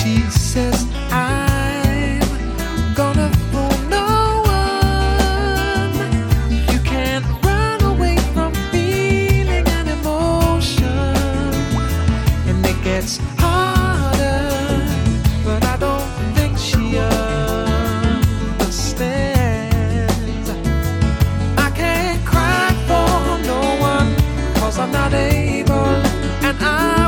She says I'm gonna fool no one. You can't run away from feeling and emotion, and it gets harder, but I don't think she understands. I can't cry for no one, 'cause I'm not able, and I